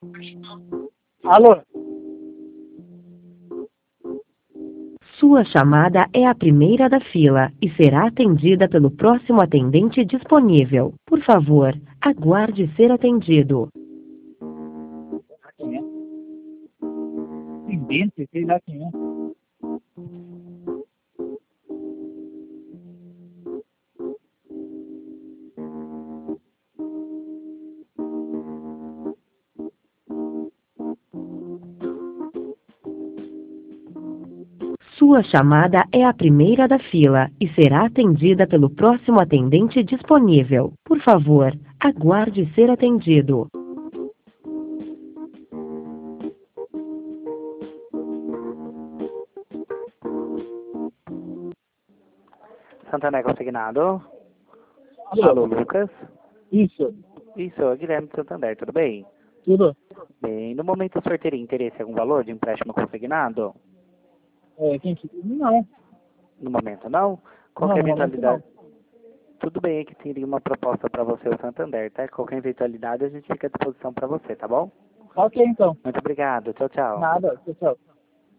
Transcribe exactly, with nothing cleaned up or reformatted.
Alô? Sua chamada é a primeira da fila e será atendida pelo próximo atendente disponível. Por favor, aguarde ser atendido. Quem é? Atendente? Sei lá quem é. Sua chamada é a primeira da fila e será atendida pelo próximo atendente disponível. Por favor, aguarde ser atendido. Santander Consignado. Alô? Alô, Lucas. Isso. Isso, é o Guilherme de Santander, tudo bem? Tudo? Bem, no momento o senhor teria interesse em algum valor de empréstimo consignado? É, quem que... Não. No momento não? Não, Qualquer no momento eventualidade... Tudo bem que teria uma proposta para você o Santander, tá? Qualquer eventualidade a gente fica à disposição para você, tá bom? Ok, então. Muito obrigado, tchau, tchau. Nada. Tchau, tchau.